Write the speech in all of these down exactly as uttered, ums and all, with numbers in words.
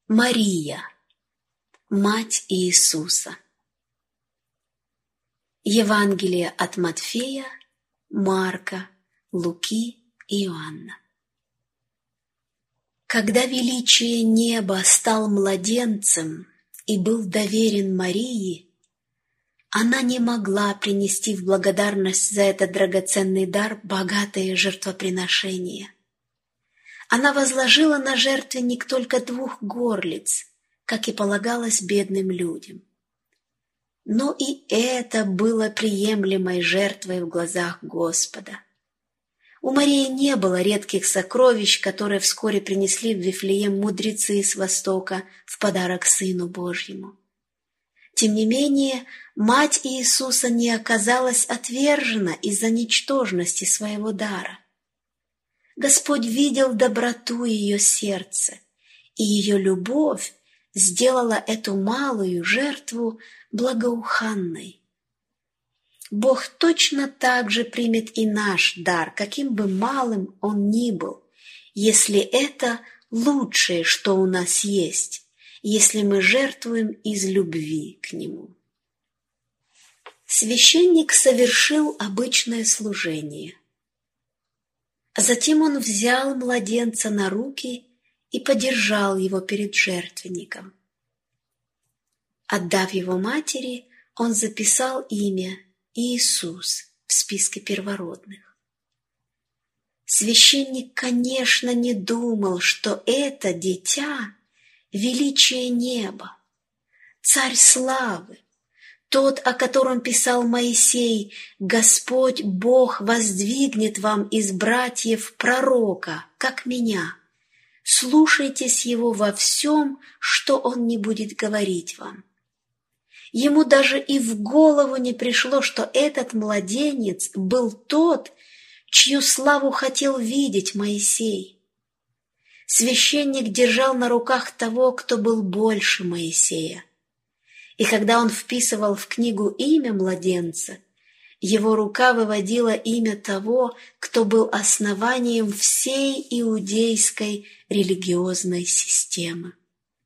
Мария, мать Иисуса. Евангелие от Матфея, Марка, Луки и Иоанна. Когда величие неба стал младенцем и был доверен Марии, она не могла принести в благодарность за этот драгоценный дар богатое жертвоприношение. Она возложила на жертвенник только двух горлиц, как и полагалось бедным людям. Но и это было приемлемой жертвой в глазах Господа. У Марии не было редких сокровищ, которые вскоре принесли в Вифлеем мудрецы с Востока в подарок Сыну Божьему. Тем не менее, мать Иисуса не оказалась отвержена из-за ничтожности своего дара. Господь видел доброту ее сердца, и ее любовь сделала эту малую жертву благоуханной. Бог точно так же примет и наш дар, каким бы малым он ни был, если это лучшее, что у нас есть, если мы жертвуем из любви к Нему. Священник совершил обычное служение. Затем он взял младенца на руки и подержал его перед жертвенником. Отдав его матери, он записал имя Иисус в списке первородных. Священник, конечно, не думал, что это дитя — величие неба, царь славы, тот, о котором писал Моисей: «Господь Бог воздвигнет вам из братьев пророка, как меня. Слушайтесь его во всем, что он не будет говорить вам». Ему даже и в голову не пришло, что этот младенец был тот, чью славу хотел видеть Моисей. Священник держал на руках того, кто был больше Моисея. И когда он вписывал в книгу имя младенца, его рука выводила имя того, кто был основанием всей иудейской религиозной системы.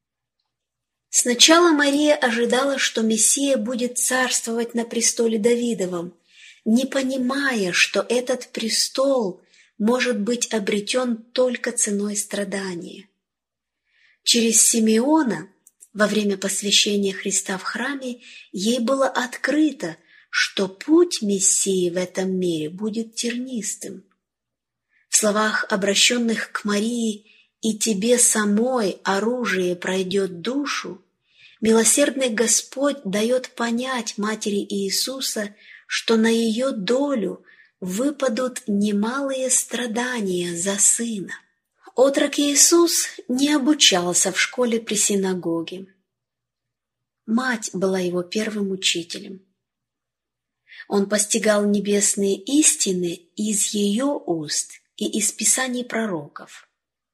Сначала Мария ожидала, что Мессия будет царствовать на престоле Давидовом, не понимая, что этот престол может быть обретен только ценой страдания. Через Симеона, во время посвящения Христа в храме, ей было открыто, что путь Мессии в этом мире будет тернистым. В словах, обращенных к Марии: «И тебе самой оружие пройдет душу», милосердный Господь дает понять матери Иисуса, что на ее долю выпадут немалые страдания за Сына. Отрок Иисус не обучался в школе при синагоге. Мать была его первым учителем. Он постигал небесные истины из ее уст и из писаний пророков.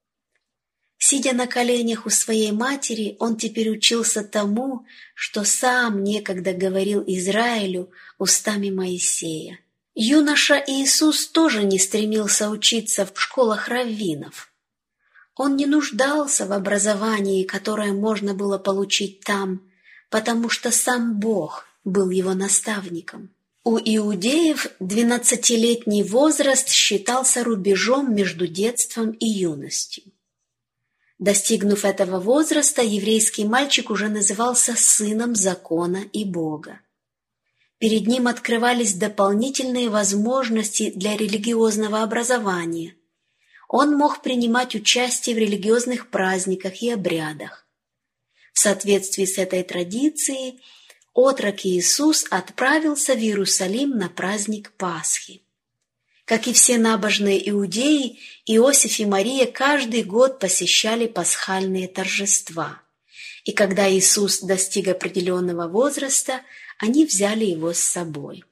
Сидя на коленях у своей матери, он теперь учился тому, что сам некогда говорил Израилю устами Моисея. Юноша Иисус тоже не стремился учиться в школах раввинов. Он не нуждался в образовании, которое можно было получить там, потому что сам Бог был его наставником. У иудеев двенадцатилетний возраст считался рубежом между детством и юностью. Достигнув этого возраста, еврейский мальчик уже назывался сыном закона и Бога. Перед ним открывались дополнительные возможности для религиозного образования. Он мог принимать участие в религиозных праздниках и обрядах. В соответствии с этой традицией, отрок Иисус отправился в Иерусалим на праздник Пасхи. Как и все набожные иудеи, Иосиф и Мария каждый год посещали пасхальные торжества. И когда Иисус достиг определенного возраста, они взяли его с собой.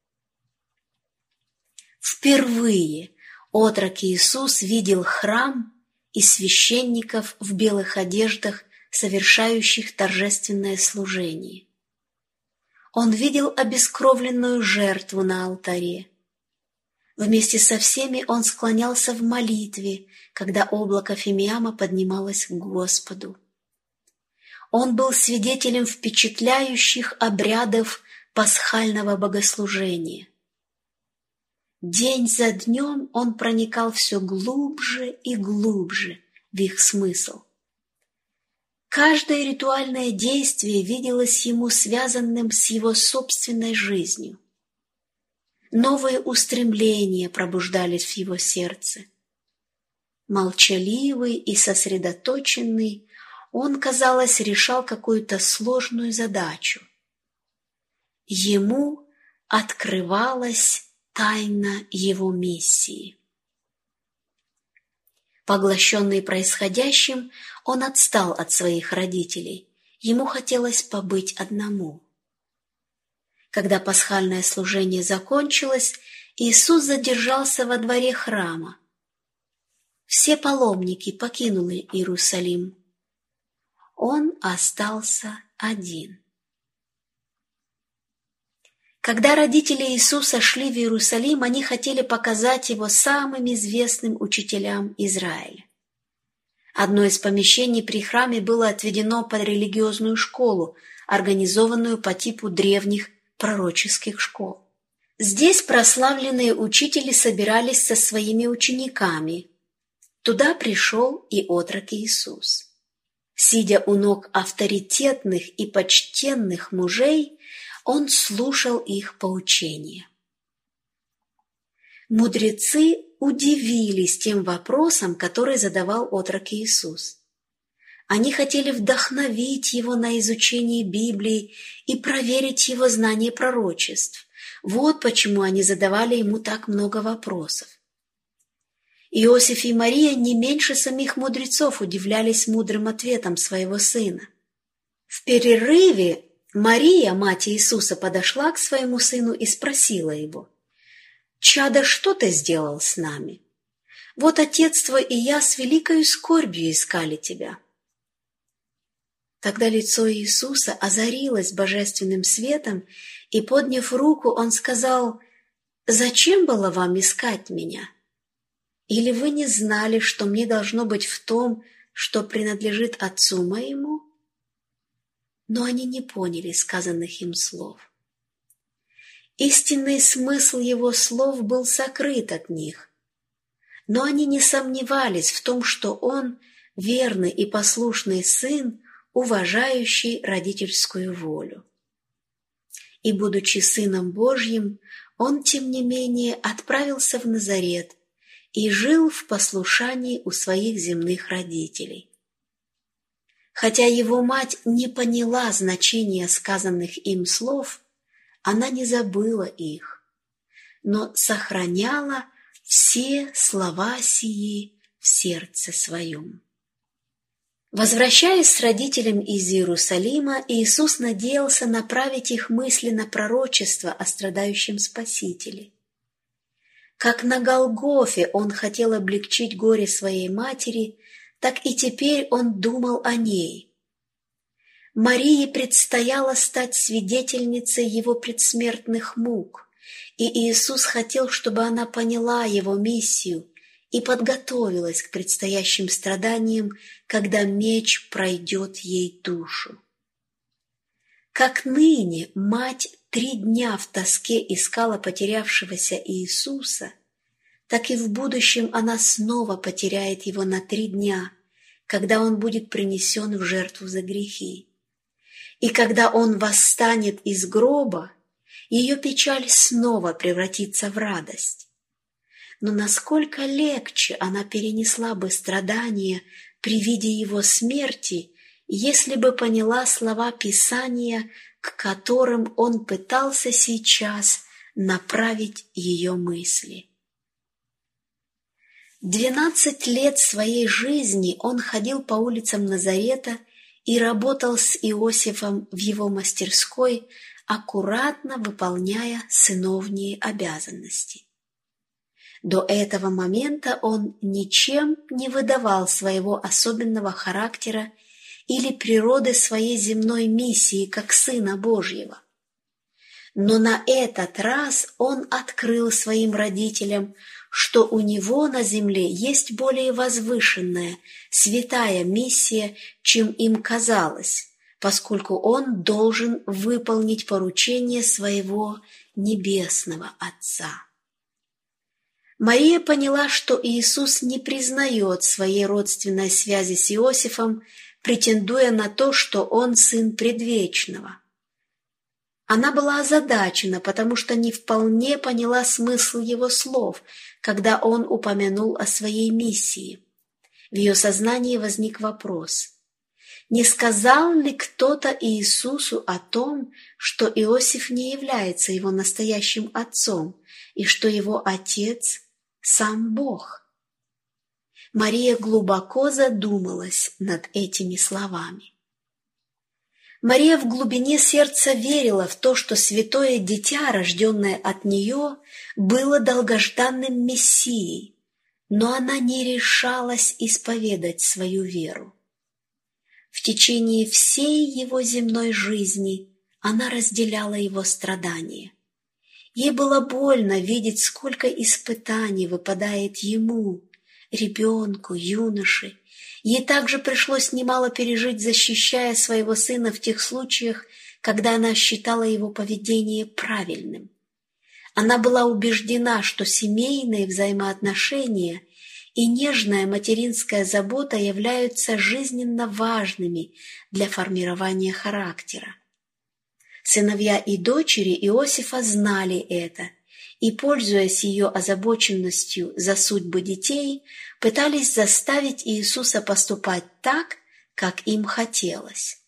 Впервые отрок Иисус видел храм и священников в белых одеждах, совершающих торжественное служение. Он видел обескровленную жертву на алтаре. Вместе со всеми он склонялся в молитве, когда облако фимиама поднималось к Господу. Он был свидетелем впечатляющих обрядов пасхального богослужения. День за днем он проникал все глубже и глубже в их смысл. Каждое ритуальное действие виделось ему связанным с его собственной жизнью. Новые устремления пробуждались в его сердце. Молчаливый и сосредоточенный, он, казалось, решал какую-то сложную задачу. Ему открывалась тайна его миссии. Поглощенный происходящим, он отстал от своих родителей. Ему хотелось побыть одному. Когда пасхальное служение закончилось, Иисус задержался во дворе храма. Все паломники покинули Иерусалим. Он остался один. Когда родители Иисуса шли в Иерусалим, они хотели показать его самым известным учителям Израиля. Одно из помещений при храме было отведено под религиозную школу, организованную по типу древних пророческих школ. Здесь прославленные учители собирались со своими учениками. Туда пришел и отрок Иисус. Сидя у ног авторитетных и почтенных мужей, он слушал их поучения. Мудрецы удивились тем вопросом, который задавал отрок Иисус. Они хотели вдохновить его на изучение Библии и проверить его знание пророчеств. Вот почему они задавали ему так много вопросов. Иосиф и Мария не меньше самих мудрецов удивлялись мудрым ответом своего сына. В перерыве Мария, мать Иисуса, подошла к своему сыну и спросила его: «Чадо, что ты сделал с нами? Вот отец твой и я с великою скорбью искали тебя». Тогда лицо Иисуса озарилось божественным светом, и, подняв руку, он сказал: «Зачем было вам искать меня? Или вы не знали, что мне должно быть в том, что принадлежит отцу моему?» Но они не поняли сказанных им слов. Истинный смысл его слов был сокрыт от них, но они не сомневались в том, что он верный и послушный сын, уважающий родительскую волю. И, будучи Сыном Божьим, он, тем не менее, отправился в Назарет и жил в послушании у своих земных родителей. Хотя его мать не поняла значения сказанных им слов, она не забыла их, но сохраняла все слова сии в сердце своем. Возвращаясь с родителями из Иерусалима, Иисус надеялся направить их мысли на пророчество о страдающем Спасителе. Как на Голгофе он хотел облегчить горе своей матери, так и теперь он думал о ней. Марии предстояло стать свидетельницей его предсмертных мук, и Иисус хотел, чтобы она поняла его миссию и подготовилась к предстоящим страданиям, когда меч пройдет ей душу. Как ныне мать три дня в тоске искала потерявшегося Иисуса, так и в будущем она снова потеряет его на три дня, когда он будет принесен в жертву за грехи. И когда он восстанет из гроба, ее печаль снова превратится в радость. Но насколько легче она перенесла бы страдания при виде его смерти, если бы поняла слова Писания, к которым он пытался сейчас направить ее мысли. Двенадцать лет своей жизни он ходил по улицам Назарета и работал с Иосифом в его мастерской, аккуратно выполняя сыновние обязанности. До этого момента он ничем не выдавал своего особенного характера или природы своей земной миссии как Сына Божьего. Но на этот раз он открыл своим родителям, что у него на земле есть более возвышенная, святая миссия, чем им казалось, поскольку он должен выполнить поручение своего небесного Отца. Мария поняла, что Иисус не признает своей родственной связи с Иосифом, претендуя на то, что он сын предвечного. Она была озадачена, потому что не вполне поняла смысл его слов, когда он упомянул о своей миссии. В ее сознании возник вопрос: не сказал ли кто-то Иисусу о том, что Иосиф не является его настоящим отцом и что его отец – сам Бог? Мария глубоко задумалась над этими словами. Мария в глубине сердца верила в то, что святое дитя, рожденное от нее, было долгожданным Мессией, но она не решалась исповедать свою веру. В течение всей его земной жизни она разделяла его страдания. Ей было больно видеть, сколько испытаний выпадает ему, ребенку, юноше. Ей также пришлось немало пережить, защищая своего сына в тех случаях, когда она считала его поведение правильным. Она была убеждена, что семейные взаимоотношения и нежная материнская забота являются жизненно важными для формирования характера. Сыновья и дочери Иосифа знали это и, пользуясь ее озабоченностью за судьбы детей, пытались заставить Иисуса поступать так, как им хотелось.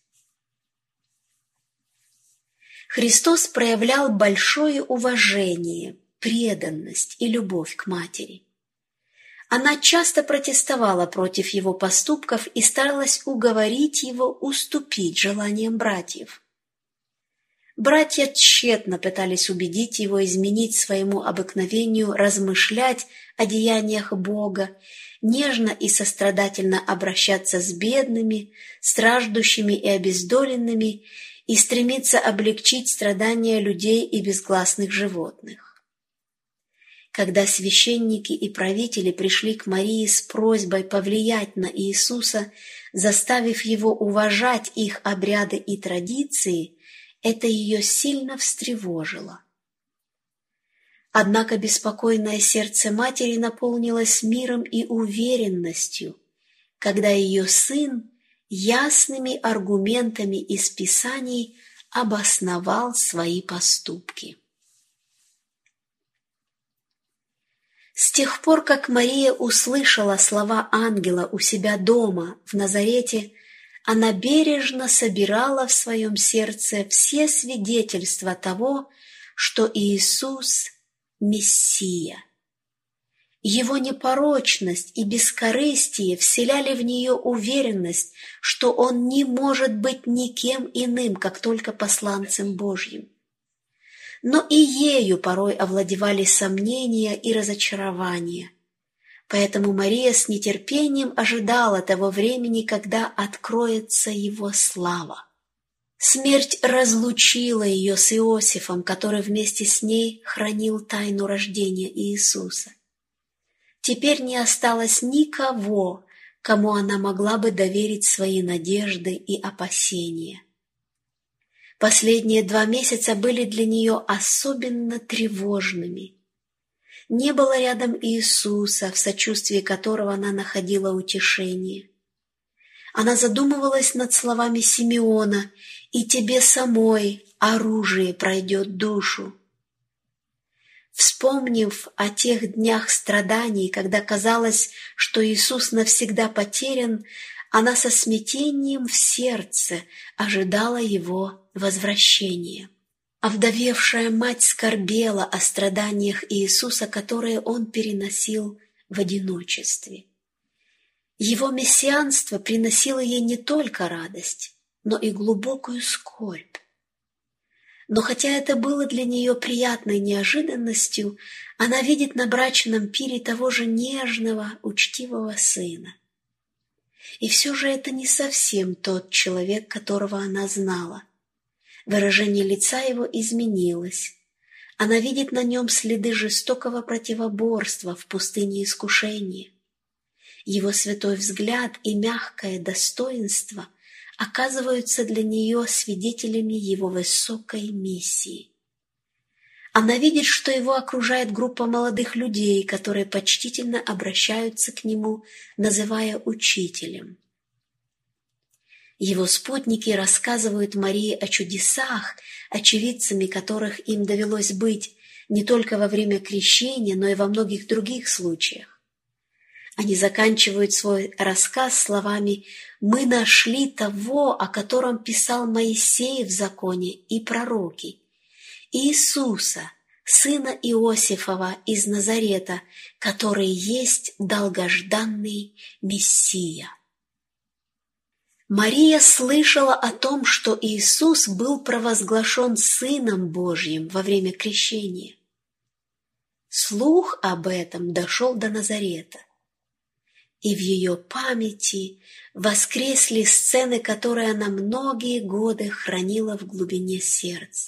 Христос проявлял большое уважение, преданность и любовь к матери. Она часто протестовала против его поступков и старалась уговорить его уступить желаниям братьев. Братья тщетно пытались убедить его изменить своему обыкновению размышлять о деяниях Бога, нежно и сострадательно обращаться с бедными, страждущими и обездоленными и стремиться облегчить страдания людей и безгласных животных. Когда священники и правители пришли к Марии с просьбой повлиять на Иисуса, заставив его уважать их обряды и традиции, это ее сильно встревожило. Однако беспокойное сердце матери наполнилось миром и уверенностью, когда ее сын ясными аргументами из Писаний обосновал свои поступки. С тех пор, как Мария услышала слова ангела у себя дома в Назарете, она бережно собирала в своем сердце все свидетельства того, что Иисус – Мессия. Его непорочность и бескорыстие вселяли в нее уверенность, что он не может быть никем иным, как только посланцем Божьим. Но и ею порой овладевали сомнения и разочарования. Поэтому Мария с нетерпением ожидала того времени, когда откроется его слава. Смерть разлучила ее с Иосифом, который вместе с ней хранил тайну рождения Иисуса. Теперь не осталось никого, кому она могла бы доверить свои надежды и опасения. Последние два месяца были для нее особенно тревожными. Не было рядом Иисуса, в сочувствии которого она находила утешение. Она задумывалась над словами Симеона: «И тебе самой оружие пройдет душу». Вспомнив о тех днях страданий, когда казалось, что Иисус навсегда потерян, она со смятением в сердце ожидала его возвращения. Овдовевшая мать скорбела о страданиях Иисуса, которые он переносил в одиночестве. Его мессианство приносило ей не только радость, но и глубокую скорбь. Но хотя это было для нее приятной неожиданностью, она видит на брачном пире того же нежного, учтивого сына. И все же это не совсем тот человек, которого она знала. Выражение лица его изменилось. Она видит на нем следы жестокого противоборства в пустыне искушения. Его святой взгляд и мягкое достоинство оказываются для нее свидетелями его высокой миссии. Она видит, что его окружает группа молодых людей, которые почтительно обращаются к нему, называя учителем. Его спутники рассказывают Марии о чудесах, очевидцами которых им довелось быть не только во время крещения, но и во многих других случаях. Они заканчивают свой рассказ словами: «Мы нашли того, о котором писал Моисей в законе и пророки, Иисуса, сына Иосифова из Назарета, который есть долгожданный Мессия». Мария слышала о том, что Иисус был провозглашен Сыном Божьим во время крещения. Слух об этом дошел до Назарета, и в ее памяти воскресли сцены, которые она многие годы хранила в глубине сердца.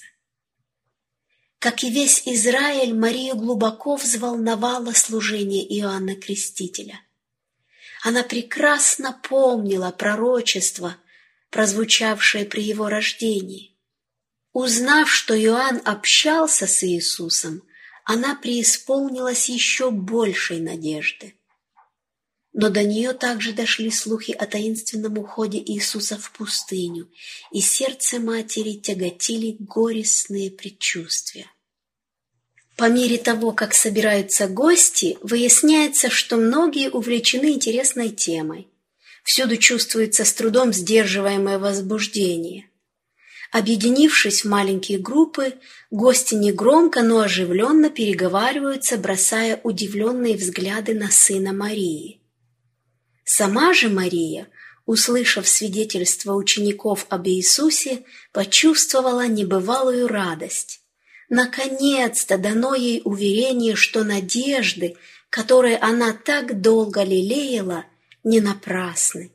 Как и весь Израиль, Марию глубоко взволновало служение Иоанна Крестителя. Она прекрасно помнила пророчество, прозвучавшее при его рождении. Узнав, что Иоанн общался с Иисусом, она преисполнилась еще большей надежды. Но до нее также дошли слухи о таинственном уходе Иисуса в пустыню, и сердце матери тяготили горестные предчувствия. По мере того, как собираются гости, выясняется, что многие увлечены интересной темой. Всюду чувствуется с трудом сдерживаемое возбуждение. Объединившись в маленькие группы, гости негромко, но оживленно переговариваются, бросая удивленные взгляды на сына Марии. Сама же Мария, услышав свидетельство учеников об Иисусе, почувствовала небывалую радость. Наконец-то дано ей уверение, что надежды, которые она так долго лелеяла, не напрасны.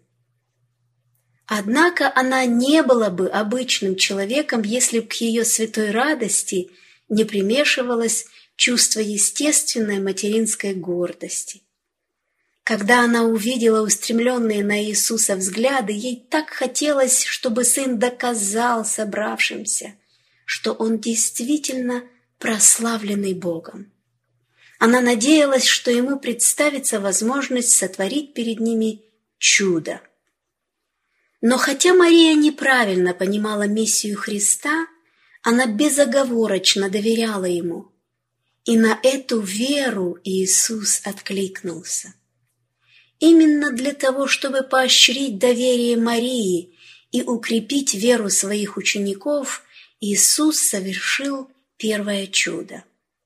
Однако она не была бы обычным человеком, если б к ее святой радости не примешивалось чувство естественной материнской гордости. Когда она увидела устремленные на Иисуса взгляды, ей так хотелось, чтобы сын доказал собравшимся, что он действительно прославленный Богом. Она надеялась, что ему представится возможность сотворить перед ними чудо. Но хотя Мария неправильно понимала миссию Христа, она безоговорочно доверяла ему, и на эту веру Иисус откликнулся. Именно для того, чтобы поощрить доверие Марии и укрепить веру своих учеников, Иисус совершил первое чудо.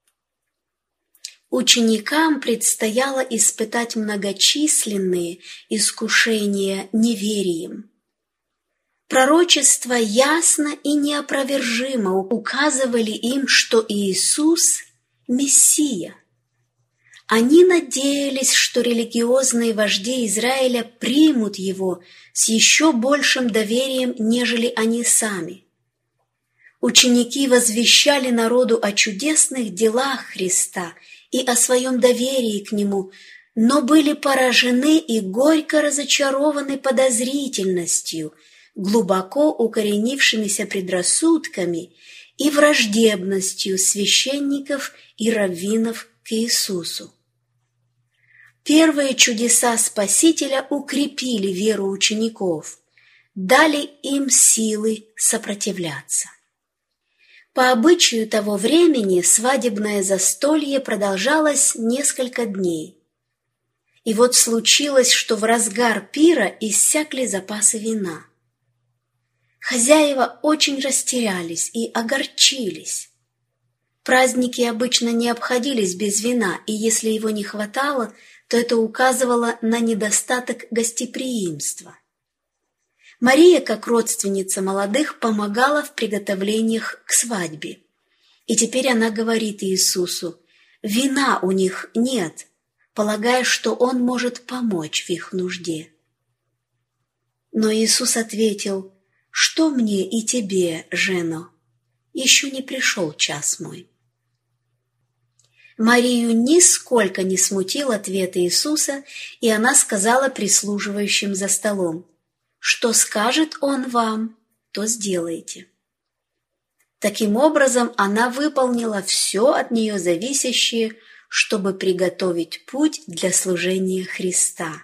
Ученикам предстояло испытать многочисленные искушения неверием. Пророчества ясно и неопровержимо указывали им, что Иисус – Мессия. Они надеялись, что религиозные вожди Израиля примут его с еще большим доверием, нежели они сами. Ученики возвещали народу о чудесных делах Христа и о своем доверии к Нему, но были поражены и горько разочарованы подозрительностью, глубоко укоренившимися предрассудками и враждебностью священников и раввинов к Иисусу. Первые чудеса Спасителя укрепили веру учеников, дали им силы сопротивляться. По обычаю того времени свадебное застолье продолжалось несколько дней. И вот случилось, что в разгар пира иссякли запасы вина. Хозяева очень растерялись и огорчились. Праздники обычно не обходились без вина, и если его не хватало, то это указывало на недостаток гостеприимства. Мария, как родственница молодых, помогала в приготовлениях к свадьбе. И теперь она говорит Иисусу: «Вина у них нет», полагая, что Он может помочь в их нужде. Но Иисус ответил: «Что мне и тебе, жено? Еще не пришел час мой». Марию нисколько не смутил ответ Иисуса, и она сказала прислуживающим за столом: что скажет Он вам, то сделайте». Таким образом, она выполнила все от нее зависящее, чтобы приготовить путь для служения Христа.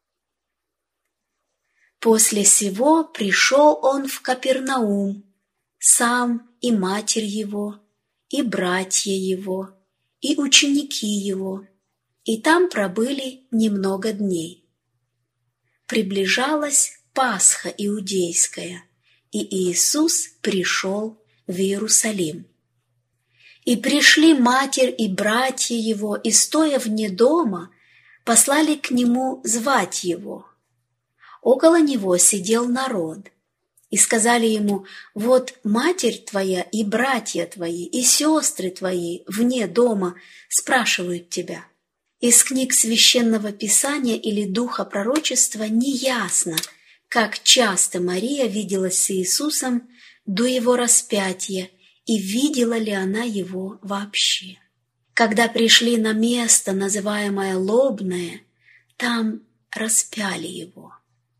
После сего пришел он в Капернаум, сам и матерь его, и братья его, и ученики его, и там пробыли немного дней. Приближалась Пасха иудейская, и Иисус пришел в Иерусалим. И пришли матерь и братья его, и, стоя вне дома, послали к нему звать его. Около него сидел народ, и сказали ему: «Вот матерь твоя и братья твои, и сестры твои вне дома спрашивают тебя». Из книг Священного Писания или Духа пророчества неясно, как часто Мария виделась с Иисусом до его распятия, и видела ли она его вообще. Когда пришли на место, называемое Лобное, там распяли его.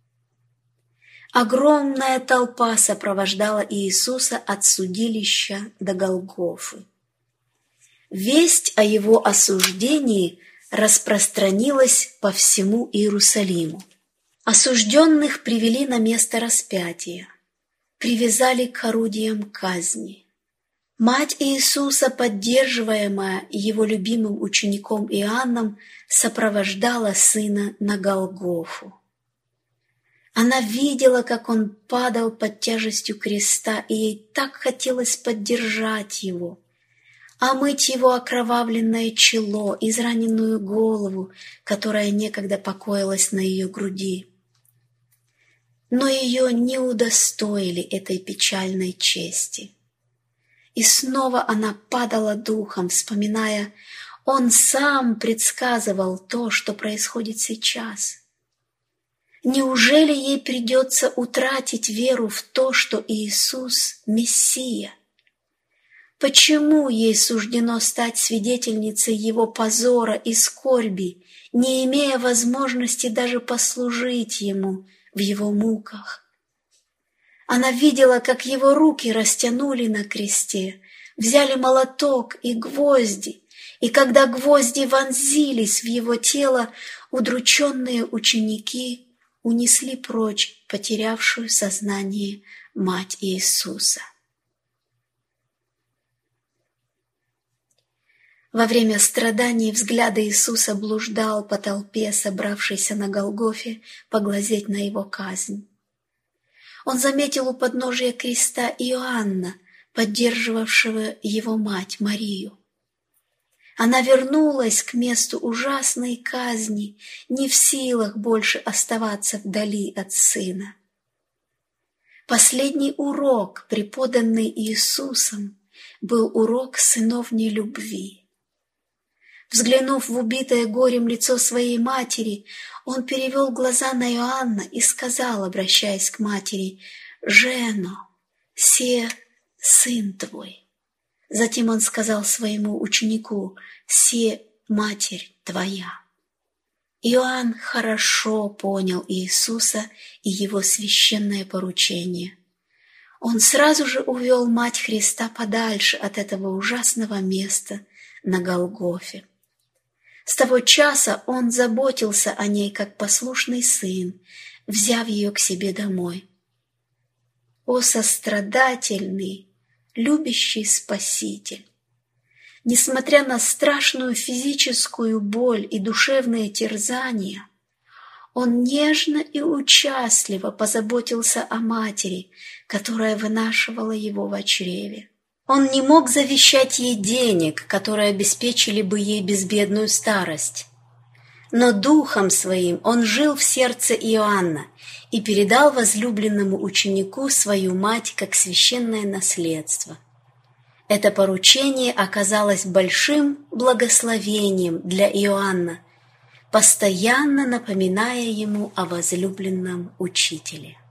Огромная толпа сопровождала Иисуса от судилища до Голгофы. Весть о его осуждении распространилась по всему Иерусалиму. Осужденных привели на место распятия, привязали к орудиям казни. Мать Иисуса, поддерживаемая его любимым учеником Иоанном, сопровождала сына на Голгофу. Она видела, как он падал под тяжестью креста, и ей так хотелось поддержать его, омыть его окровавленное чело, израненную голову, которая некогда покоилась на ее груди. Но ее не удостоили этой печальной чести. И снова она падала духом, вспоминая: он сам предсказывал то, что происходит сейчас. Неужели ей придется утратить веру в то, что Иисус – Мессия? Почему ей суждено стать свидетельницей его позора и скорби, не имея возможности даже послужить ему в его муках? Она видела, как его руки растянули на кресте, взяли молоток и гвозди, и когда гвозди вонзились в его тело, удрученные ученики унесли прочь потерявшую сознание мать Иисуса. Во время страданий взгляд Иисуса блуждал по толпе, собравшейся на Голгофе, поглазеть на его казнь. Он заметил у подножия креста Иоанна, поддерживавшего его мать Марию. Она вернулась к месту ужасной казни, не в силах больше оставаться вдали от сына. Последний урок, преподанный Иисусом, был урок сыновней любви. Взглянув в убитое горем лицо своей матери, он перевел глаза на Иоанна и сказал, обращаясь к матери: «Жено, се сын твой». Затем он сказал своему ученику: «Се матерь твоя». Иоанн хорошо понял Иисуса и его священное поручение. Он сразу же увел мать Христа подальше от этого ужасного места на Голгофе. С того часа он заботился о ней как послушный сын, взяв ее к себе домой. О сострадательный, любящий Спаситель! Несмотря на страшную физическую боль и душевные терзания, он нежно и участливо позаботился о матери, которая вынашивала его в чреве. Он не мог завещать ей денег, которые обеспечили бы ей безбедную старость. Но духом своим он жил в сердце Иоанна и передал возлюбленному ученику свою мать как священное наследство. Это поручение оказалось большим благословением для Иоанна, постоянно напоминая ему о возлюбленном учителе.